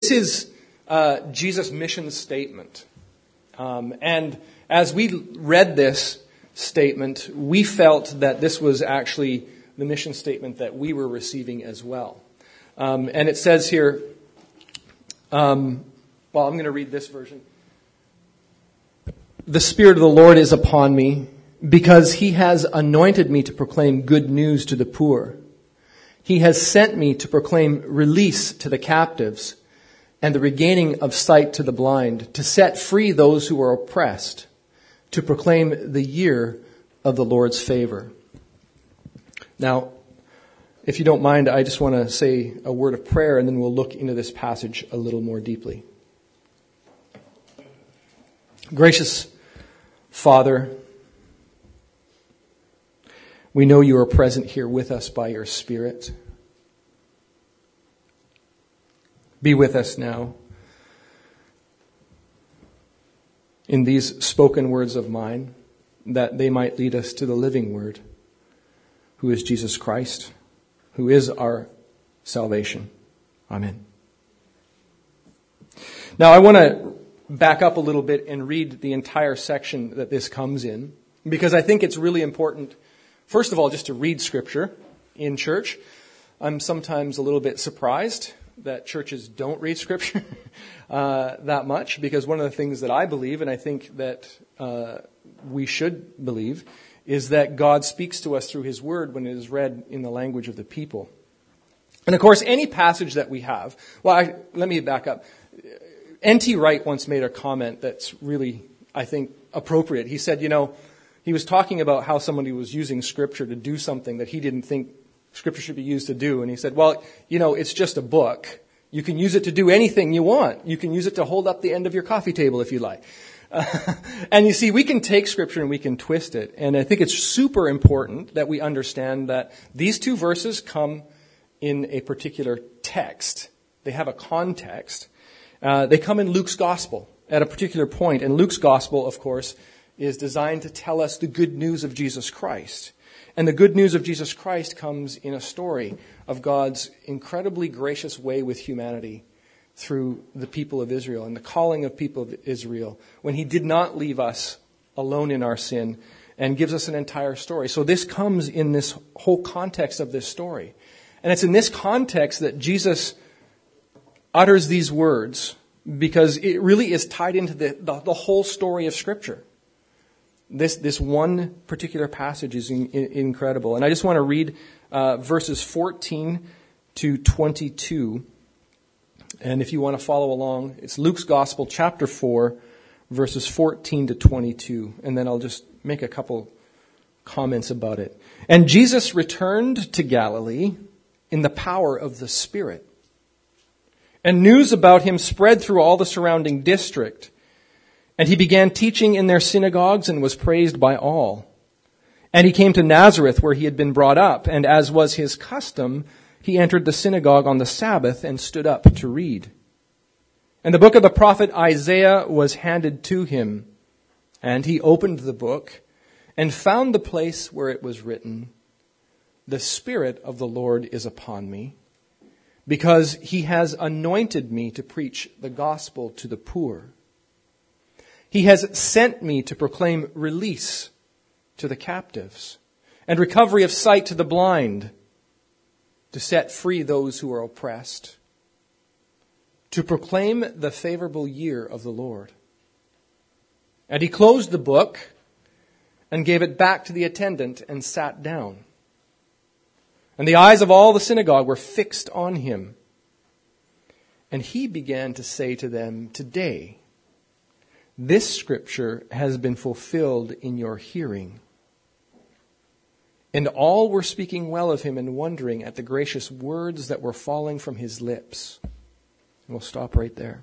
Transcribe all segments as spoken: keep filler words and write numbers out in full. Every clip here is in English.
This is uh, Jesus' mission statement. Um, and as we read this statement, we felt that this was actually the mission statement that we were receiving as well. Um, and it says here, um, well, I'm going to read this version. The Spirit of the Lord is upon me, because he has anointed me to proclaim good news to the poor. He has sent me to proclaim release to the captives and the regaining of sight to the blind, to set free those who are oppressed, to proclaim the year of the Lord's favor. Now, if you don't mind, I just want to say a word of prayer, and then we'll look into this passage a little more deeply. Gracious Father, we know you are present here with us by your Spirit. Be with us now in these spoken words of mine, that they might lead us to the living Word, who is Jesus Christ, who is our salvation. Amen. Now I want to back up a little bit and read the entire section that this comes in, because I think it's really important, first of all, just to read Scripture in church. I'm sometimes a little bit surprised that churches don't read Scripture uh, that much, because one of the things that I believe, and I think that uh, we should believe, is that God speaks to us through His Word when it is read in the language of the people. And of course, any passage that we have, well, I, let me back up. N T Wright once made a comment that's really, I think, appropriate. He said, you know, he was talking about how somebody was using Scripture to do something that he didn't think Scripture should be used to do. And he said, well, you know, it's just a book. You can use it to do anything you want. You can use it to hold up the end of your coffee table if you like. Uh, and you see, we can take Scripture and we can twist it. And I think it's super important that we understand that these two verses come in a particular text. They have a context. Uh, they come in Luke's Gospel at a particular point. And Luke's Gospel, of course, is designed to tell us the good news of Jesus Christ. And the good news of Jesus Christ comes in a story of God's incredibly gracious way with humanity through the people of Israel and the calling of people of Israel when He did not leave us alone in our sin, and gives us an entire story. So this comes in this whole context of this story. And it's in this context that Jesus utters these words, because it really is tied into the, the, the whole story of Scripture. This this one particular passage is in, in, incredible. And I just want to read uh, verses fourteen to twenty-two. And if you want to follow along, it's Luke's Gospel, chapter four, verses fourteen to twenty-two. And then I'll just make a couple comments about it. And Jesus returned to Galilee in the power of the Spirit. And news about him spread through all the surrounding district. And he began teaching in their synagogues and was praised by all. And he came to Nazareth, where he had been brought up. And as was his custom, he entered the synagogue on the Sabbath and stood up to read. And the book of the prophet Isaiah was handed to him. And he opened the book and found the place where it was written, "The Spirit of the Lord is upon me, because he has anointed me to preach the gospel to the poor. He has sent me to proclaim release to the captives and recovery of sight to the blind, to set free those who are oppressed, to proclaim the favorable year of the Lord." And he closed the book and gave it back to the attendant and sat down. And the eyes of all the synagogue were fixed on him. And he began to say to them, "Today, this scripture has been fulfilled in your hearing." And all were speaking well of him and wondering at the gracious words that were falling from his lips. And we'll stop right there.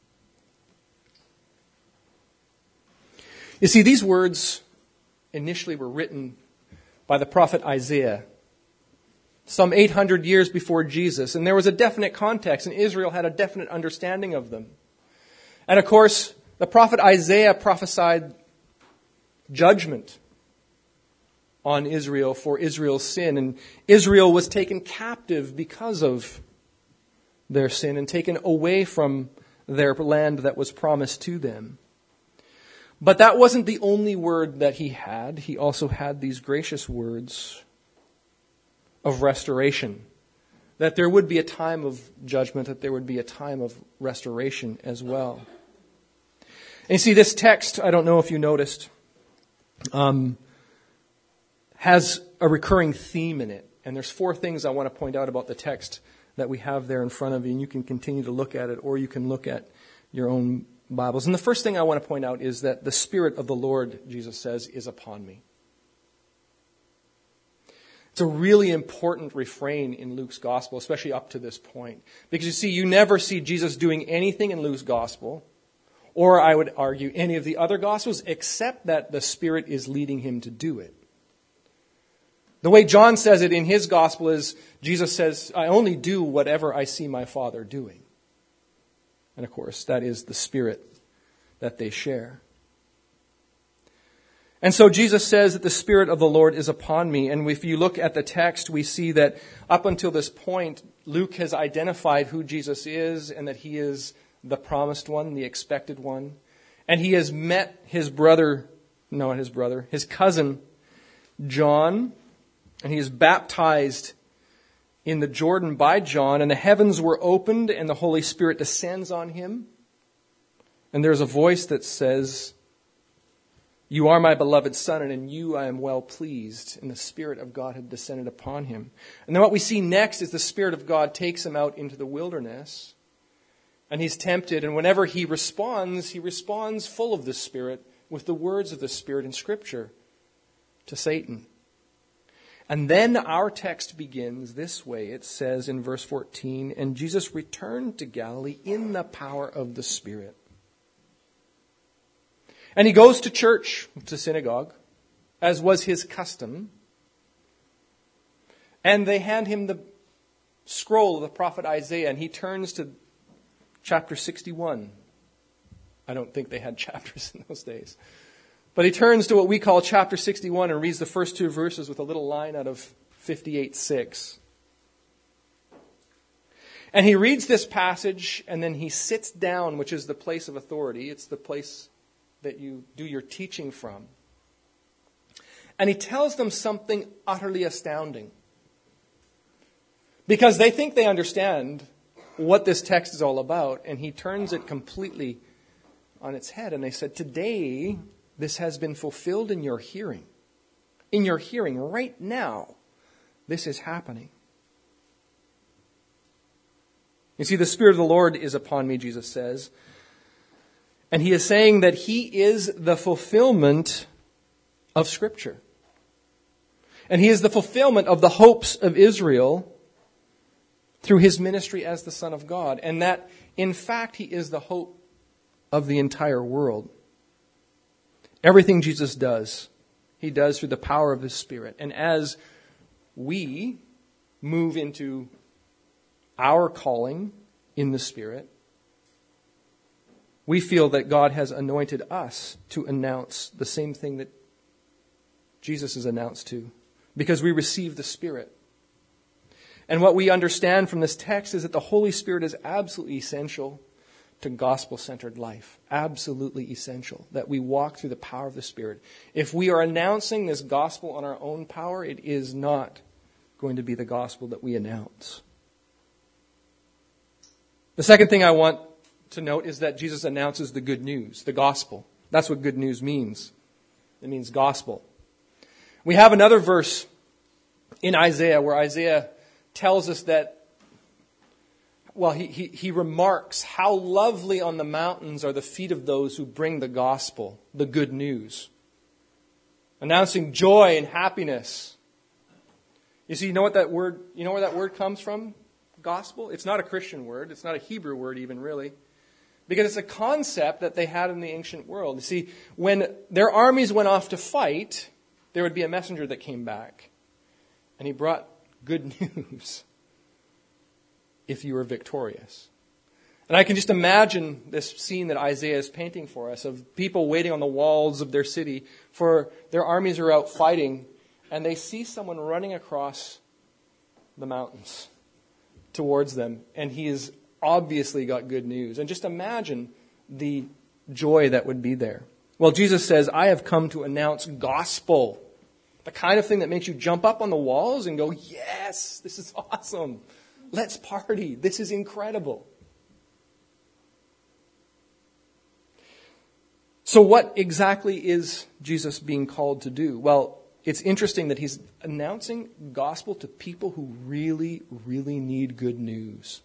You see, these words initially were written by the prophet Isaiah some eight hundred years before Jesus. And there was a definite context, and Israel had a definite understanding of them. And of course, the prophet Isaiah prophesied judgment on Israel for Israel's sin. And Israel was taken captive because of their sin and taken away from their land that was promised to them. But that wasn't the only word that he had. He also had these gracious words of restoration. That there would be a time of judgment, that there would be a time of restoration as well. And you see, this text, I don't know if you noticed, um, has a recurring theme in it. And there's four things I want to point out about the text that we have there in front of you. And you can continue to look at it, or you can look at your own Bibles. And the first thing I want to point out is that the Spirit of the Lord, Jesus says, is upon me. It's a really important refrain in Luke's gospel, especially up to this point. Because you see, you never see Jesus doing anything in Luke's gospel, or I would argue any of the other gospels, except that the Spirit is leading him to do it. The way John says it in his gospel is, Jesus says, I only do whatever I see my Father doing. And of course, that is the Spirit that they share. And so Jesus says that the Spirit of the Lord is upon me. And if you look at the text, we see that up until this point, Luke has identified who Jesus is and that he is the promised one, the expected one. And he has met his brother, no, not his brother, his cousin, John. And he is baptized in the Jordan by John, and the heavens were opened, and the Holy Spirit descends on him. And there's a voice that says, you are my beloved Son, and in you I am well pleased. And the Spirit of God had descended upon him. And then what we see next is the Spirit of God takes him out into the wilderness, and he's tempted. And whenever he responds, he responds full of the Spirit, with the words of the Spirit in Scripture, to Satan. And then our text begins this way. It says in verse fourteen, and Jesus returned to Galilee in the power of the Spirit. And he goes to church, to synagogue, as was his custom. And they hand him the scroll of the prophet Isaiah, and he turns to chapter sixty-one. I don't think they had chapters in those days. But he turns to what we call chapter sixty-one and reads the first two verses with a little line out of fifty-eight six. And he reads this passage, and then he sits down, which is the place of authority. It's the place that you do your teaching from. And he tells them something utterly astounding. Because they think they understand what this text is all about, and he turns it completely on its head. And they said, today, this has been fulfilled in your hearing. In your hearing, right now, this is happening. You see, the Spirit of the Lord is upon me, Jesus says. And he is saying that he is the fulfillment of Scripture. And he is the fulfillment of the hopes of Israel through his ministry as the Son of God. And that, in fact, he is the hope of the entire world. Everything Jesus does, he does through the power of his Spirit. And as we move into our calling in the Spirit, we feel that God has anointed us to announce the same thing that Jesus is announced to, because we receive the Spirit. And what we understand from this text is that the Holy Spirit is absolutely essential to gospel-centered life. Absolutely essential that we walk through the power of the Spirit. If we are announcing this gospel on our own power, it is not going to be the gospel that we announce. The second thing I want to note is that Jesus announces the good news, the gospel. That's what good news means. It means gospel. We have another verse in Isaiah where Isaiah tells us that, well, he, he, he remarks how lovely on the mountains are the feet of those who bring the gospel, the good news, announcing joy and happiness. You see, you know what that word, you know where that word comes from? Gospel? It's not a Christian word. It's not a Hebrew word even, really. Because it's a concept that they had in the ancient world. You see, when their armies went off to fight, there would be a messenger that came back. And he brought good news if you were victorious. And I can just imagine this scene that Isaiah is painting for us of people waiting on the walls of their city for their armies are out fighting, and they see someone running across the mountains towards them, and he is obviously got good news. And just imagine the joy that would be there. Well, Jesus says, I have come to announce gospel. The kind of thing that makes you jump up on the walls and go, yes, this is awesome. Let's party. This is incredible. So what exactly is Jesus being called to do? Well, it's interesting that he's announcing gospel to people who really, really need good news.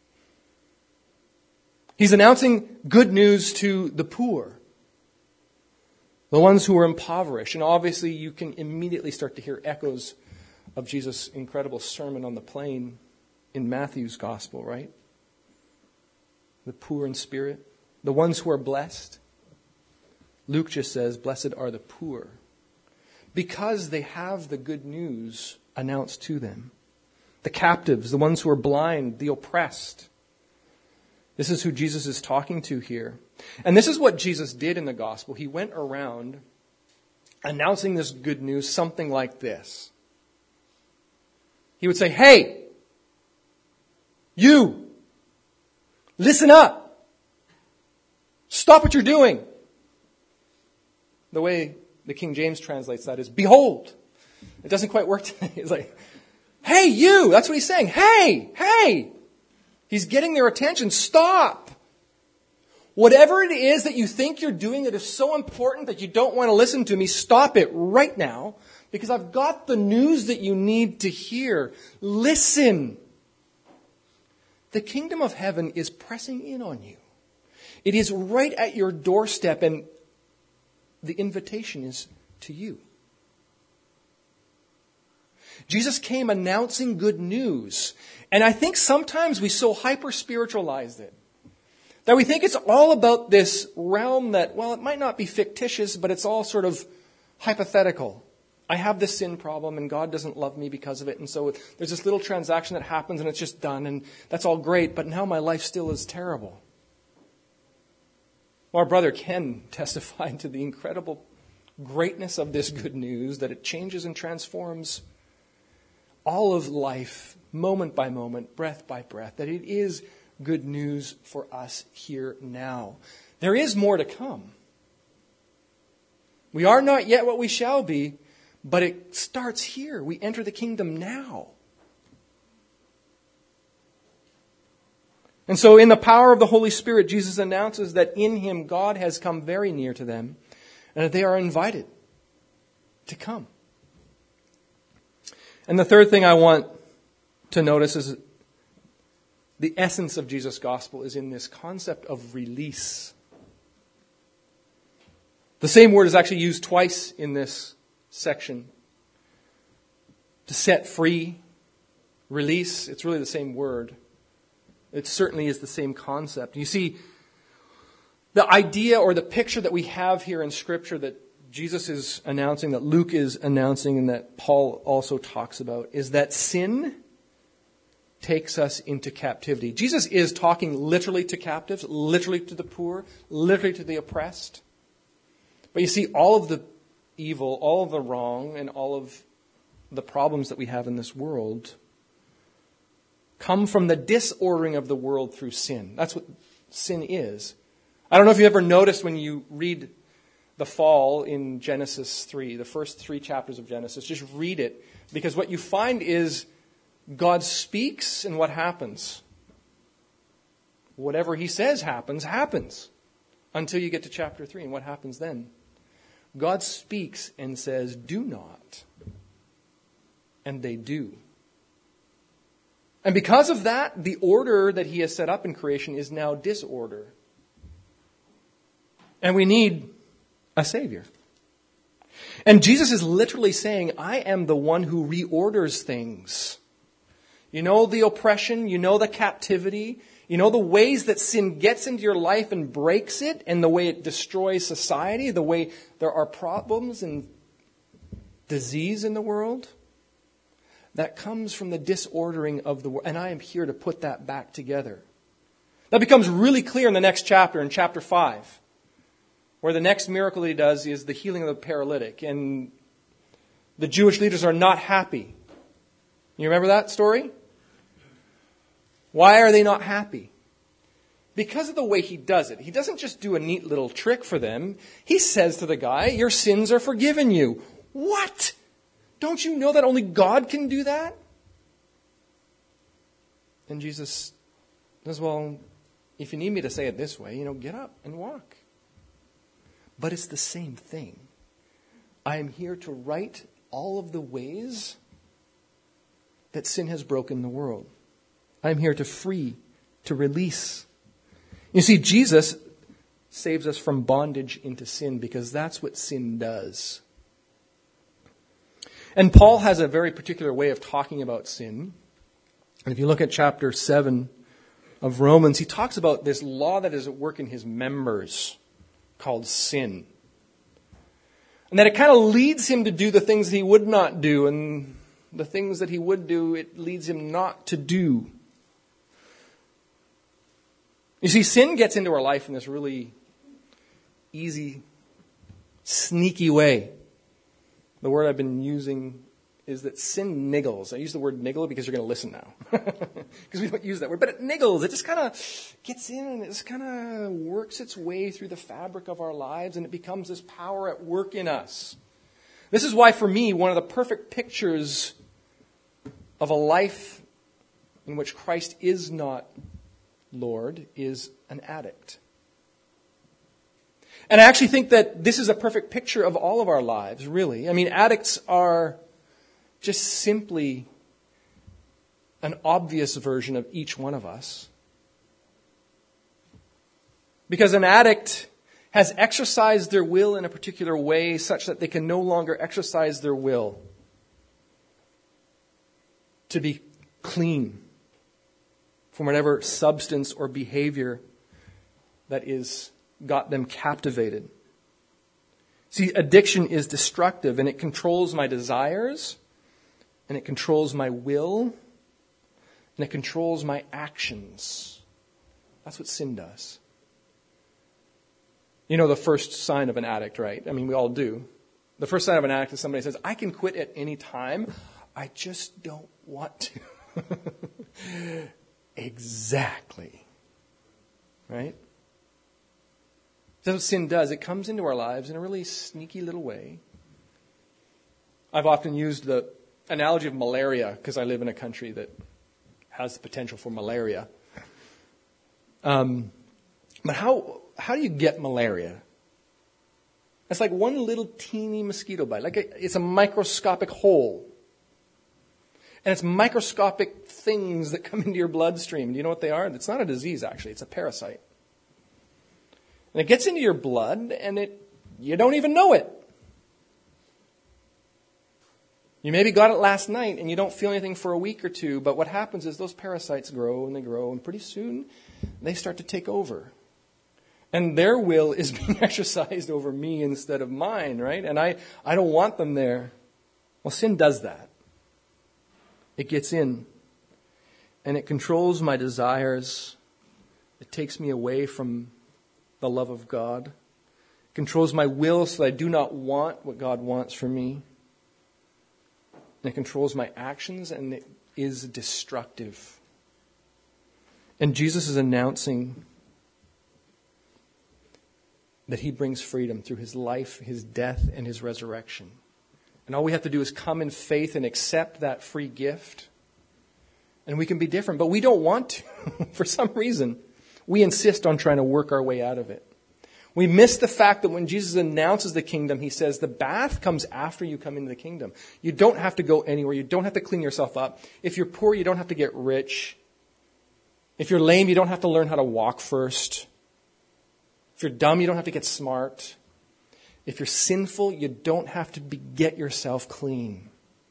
He's announcing good news to the poor, the ones who are impoverished. And obviously you can immediately start to hear echoes of Jesus' incredible sermon on the plain in Matthew's gospel, right? The poor in spirit, the ones who are blessed. Luke just says, blessed are the poor, because they have the good news announced to them. The captives, the ones who are blind, the oppressed. This is who Jesus is talking to here. And this is what Jesus did in the gospel. He went around announcing this good news something like this. He would say, hey, you, listen up. Stop what you're doing. The way the King James translates that is, behold. It doesn't quite work today. It's like, hey, you. That's what he's saying. Hey, hey. He's getting their attention. Stop. Whatever it is that you think you're doing that is so important that you don't want to listen to me, stop it right now, because I've got the news that you need to hear. Listen. The kingdom of heaven is pressing in on you. It is right at your doorstep, and the invitation is to you. Jesus came announcing good news. And I think sometimes we so hyper-spiritualize it that we think it's all about this realm that, well, it might not be fictitious, but it's all sort of hypothetical. I have this sin problem and God doesn't love me because of it. And so there's this little transaction that happens and it's just done and that's all great, but now my life still is terrible. Well, our brother Ken testified to the incredible greatness of this good news, that it changes and transforms all of life, moment by moment, breath by breath, that it is good news for us here now. There is more to come. We are not yet what we shall be, but it starts here. We enter the kingdom now. And so in the power of the Holy Spirit, Jesus announces that in Him God has come very near to them and that they are invited to come. And the third thing I want to notice is the essence of Jesus' gospel is in this concept of release. The same word is actually used twice in this section. To set free, release, it's really the same word. It certainly is the same concept. You see, the idea or the picture that we have here in Scripture that Jesus is announcing, that Luke is announcing, and that Paul also talks about, is that sin takes us into captivity. Jesus is talking literally to captives, literally to the poor, literally to the oppressed. But you see, all of the evil, all of the wrong, and all of the problems that we have in this world come from the disordering of the world through sin. That's what sin is. I don't know if you ever noticed when you read the fall in Genesis three, the first three chapters of Genesis, just read it, because what you find is God speaks and what happens? Whatever He says happens, happens. Until you get to chapter three, and what happens then? God speaks and says, do not. And they do. And because of that, the order that He has set up in creation is now disorder. And we need a Savior. And Jesus is literally saying, I am the one who reorders things. You know the oppression, you know the captivity, you know the ways that sin gets into your life and breaks it, and the way it destroys society, the way there are problems and disease in the world. That comes from the disordering of the world. And I am here to put that back together. That becomes really clear in the next chapter, in chapter five. Where the next miracle that He does is the healing of the paralytic. And the Jewish leaders are not happy. You remember that story? Why are they not happy? because of the way he does it. He doesn't just do a neat little trick for them. He says to the guy, your sins are forgiven you. What? Don't you know that only God can do that? And Jesus says, well, if you need me to say it this way, you know, get up and walk. But it's the same thing. I am here to right all of the ways that sin has broken the world. I'm here to free, to release. You see, Jesus saves us from bondage into sin because that's what sin does. And Paul has a very particular way of talking about sin. And if you look at chapter seven of Romans, he talks about this law that is at work in his members called sin. And that it kind of leads him to do the things that he would not do, and the things that he would do, it leads him not to do. You see, sin gets into our life in this really easy, sneaky way. The word I've been using is that sin niggles. I use the word niggle because you're going to listen now. Because we don't use that word. But it niggles. It just kind of gets in and it just kind of works its way through the fabric of our lives, and it becomes this power at work in us. This is why, for me, one of the perfect pictures of a life in which Christ is not Lord is an addict. And I actually think that this is a perfect picture of all of our lives, really. I mean, addicts are just simply an obvious version of each one of us. Because an addict has exercised their will in a particular way such that they can no longer exercise their will to be clean from whatever substance or behavior that is got them captivated. See, addiction is destructive, and it controls my desires, and it controls my will, and it controls my actions. That's what sin does. You know the first sign of an addict, right? I mean, we all do. The first sign of an addict is somebody says, I can quit at any time. I just don't want to. Exactly. Right? That's what sin does. It comes into our lives in a really sneaky little way. I've often used the analogy of malaria because I live in a country that has the potential for malaria. Um, but how how do you get malaria? It's like one little teeny mosquito bite. Like a, it's a microscopic hole. And it's microscopic things that come into your bloodstream. Do you know what they are? It's not a disease, actually. It's a parasite. And it gets into your blood, and it you don't even know it. You maybe got it last night, and you don't feel anything for a week or two, but what happens is those parasites grow, and they grow, and pretty soon they start to take over. And their will is being exercised over me instead of mine, right? And I, I don't want them there. Well, sin does that. It gets in, and it controls my desires. It takes me away from the love of God. It controls my will so that I do not want what God wants for me. And it controls my actions, and it is destructive. And Jesus is announcing that he brings freedom through his life, his death, and his resurrection. And all we have to do is come in faith and accept that free gift. And we can be different. But we don't want to. For some reason, we insist on trying to work our way out of it. We miss the fact that when Jesus announces the kingdom, he says the bath comes after you come into the kingdom. You don't have to go anywhere. You don't have to clean yourself up. If you're poor, you don't have to get rich. If you're lame, you don't have to learn how to walk first. If you're dumb, you don't have to get smart. If you're sinful, you don't have to be, get yourself clean.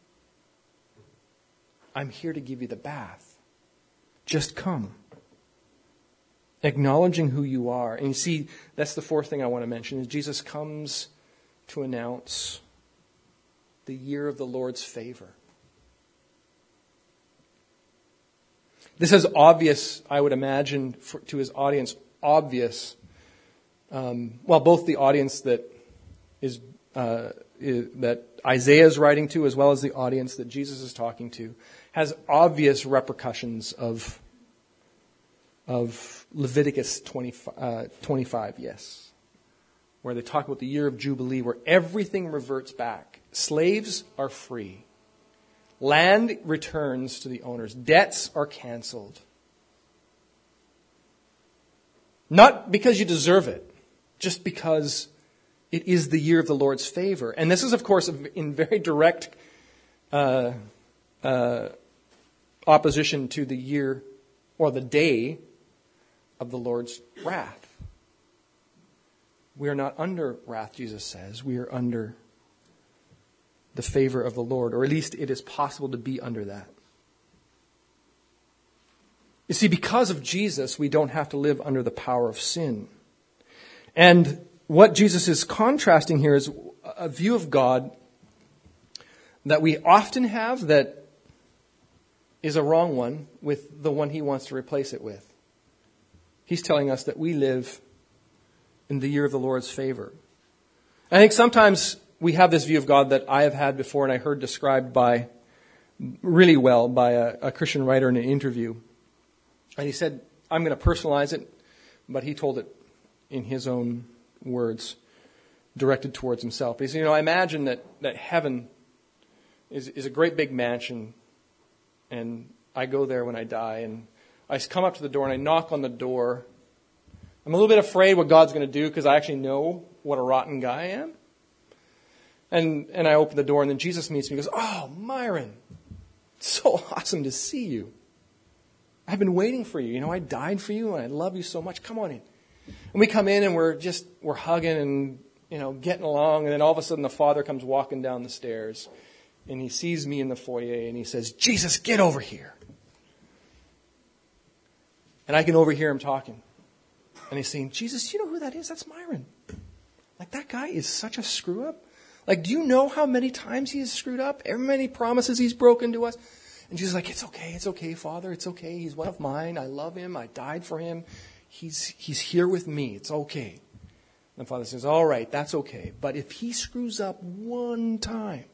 I'm here to give you the bath. Just come. Acknowledging who you are. And you see, that's the fourth thing I want to mention, is Jesus comes to announce the year of the Lord's favor. This is obvious, I would imagine, for, to his audience, obvious. Um, well, both the audience that is, uh, is that Isaiah is writing to, as well as the audience that Jesus is talking to, has obvious repercussions of of Leviticus twenty, uh, twenty-five, yes, where they talk about the year of Jubilee, where everything reverts back. Slaves are free. Land returns to the owners. Debts are canceled. Not because you deserve it, just because it is the year of the Lord's favor. And this is, of course, in very direct uh, uh, opposition to the year or the day of the Lord's wrath. We are not under wrath, Jesus says. We are under the favor of the Lord, or at least it is possible to be under that. You see, because of Jesus, we don't have to live under the power of sin. And what Jesus is contrasting here is a view of God that we often have that is a wrong one with the one he wants to replace it with. He's telling us that we live in the year of the Lord's favor. I think sometimes we have this view of God that I have had before and I heard described by really well by a, a Christian writer in an interview. And he said, I'm going to personalize it, but he told it in his own words, directed towards himself. He said, you know, I imagine that, that heaven is, is a great big mansion, and I go there when I die, and I come up to the door and I knock on the door. I'm a little bit afraid what God's going to do because I actually know what a rotten guy I am. And and I open the door, and then Jesus meets me and goes, oh, Myron, it's so awesome to see you. I've been waiting for you. You know, I died for you, and I love you so much. Come on in. And we come in, and we're just, we're hugging and, you know, getting along. And then all of a sudden, the Father comes walking down the stairs, and he sees me in the foyer, and he says, Jesus, get over here. And I can overhear him talking. And he's saying, Jesus, do you know who that is? That's Myron. Like, that guy is such a screw-up. Like, do you know how many times he has screwed up? How many promises he's broken to us? And Jesus is like, it's okay, it's okay, Father, it's okay. He's one of mine. I love him. I died for him. He's he's here with me. It's okay. And the Father says, all right, that's okay. But if he screws up one time,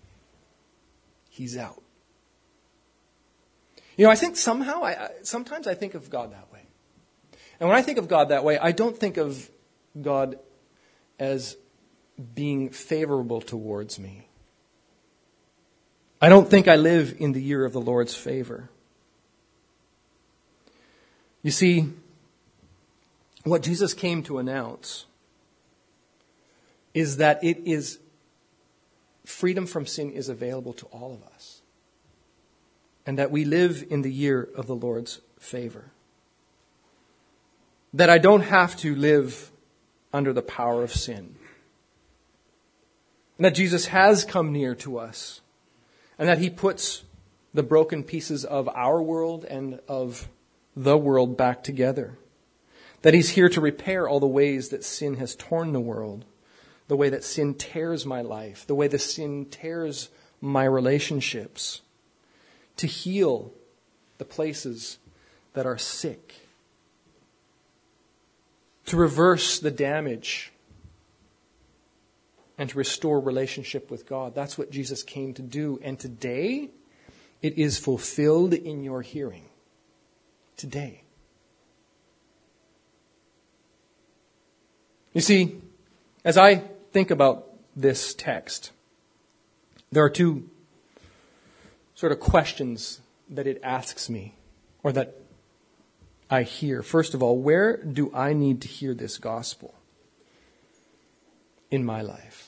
he's out. You know, I think somehow, I, I sometimes I think of God that way. And when I think of God that way, I don't think of God as being favorable towards me. I don't think I live in the year of the Lord's favor. You see, what Jesus came to announce is that it is freedom from sin is available to all of us. And that we live in the year of the Lord's favor. That I don't have to live under the power of sin. And that Jesus has come near to us. And that he puts the broken pieces of our world and of the world back together. That he's here to repair all the ways that sin has torn the world. The way that sin tears my life. The way that sin tears my relationships. To heal the places that are sick. To reverse the damage. And to restore relationship with God. That's what Jesus came to do. And today, it is fulfilled in your hearing. Today. You see, as I think about this text, there are two sort of questions that it asks me, or that I hear. First of all, where do I need to hear this gospel in my life?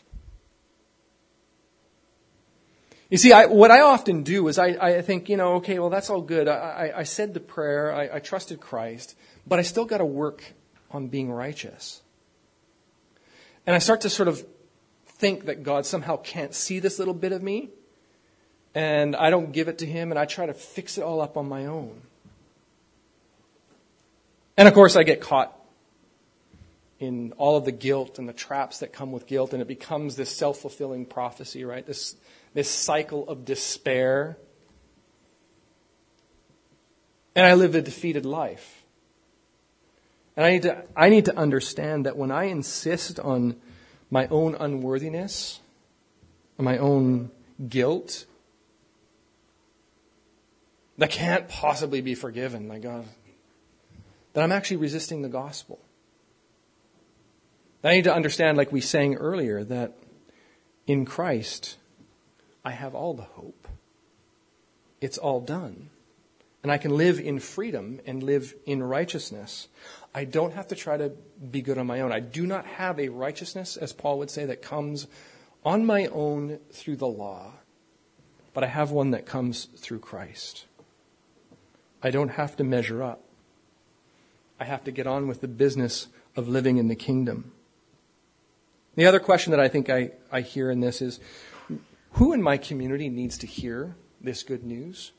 You see, I, what I often do is I, I think, you know, okay, well, that's all good. I, I, I said the prayer, I, I trusted Christ, but I still got to work on being righteous. And I start to sort of think that God somehow can't see this little bit of me, and I don't give it to him, and I try to fix it all up on my own. And of course, I get caught in all of the guilt and the traps that come with guilt, and it becomes this self-fulfilling prophecy, right? This this cycle of despair. And I live a defeated life. And I need to I need to understand that when I insist on my own unworthiness, on my own guilt, that can't possibly be forgiven. My God. that I'm actually resisting the gospel. I need to understand, like we sang earlier, that in Christ, I have all the hope. It's all done. And I can live in freedom and live in righteousness. I don't have to try to be good on my own. I do not have a righteousness, as Paul would say, that comes on my own through the law. But I have one that comes through Christ. I don't have to measure up. I have to get on with the business of living in the kingdom. The other question that I think I, I hear in this is, who in my community needs to hear this good news?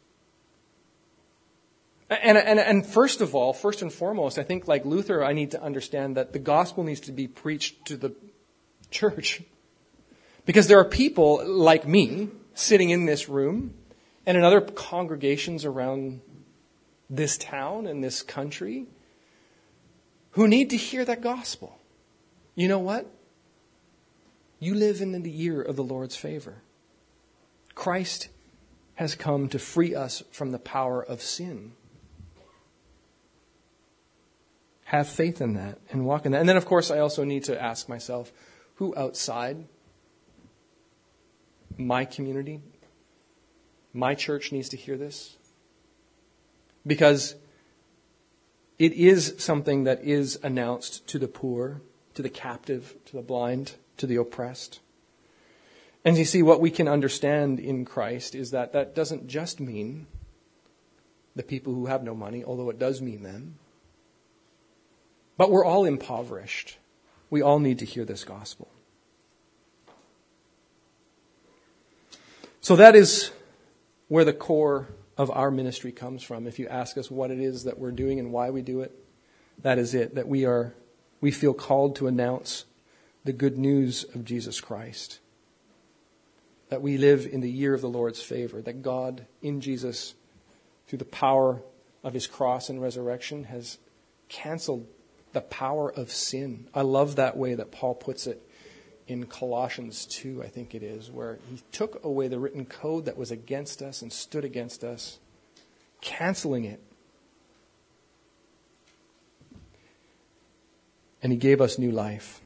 And, and, and first of all, first and foremost, I think like Luther, I need to understand that the gospel needs to be preached to the church. Because there are people like me sitting in this room and in other congregations around this town and this country who need to hear that gospel. You know what? You live in the year of the Lord's favor. Christ has come to free us from the power of sin. Have faith in that and walk in that. And then, of course, I also need to ask myself, who outside my community, my church needs to hear this? Because it is something that is announced to the poor, to the captive, to the blind, to the oppressed. And you see, what we can understand in Christ is that that doesn't just mean the people who have no money, although it does mean them. But we're all impoverished. We all need to hear this gospel. So that is where the core of our ministry comes from. If you ask us what it is that we're doing and why we do it, that is it, that we are, we feel called to announce the good news of Jesus Christ. That we live in the year of the Lord's favor, that God in Jesus, through the power of his cross and resurrection, has canceled the power of sin. I love that way that Paul puts it in Colossians two, I think it is, where he took away the written code that was against us and stood against us, canceling it. And he gave us new life.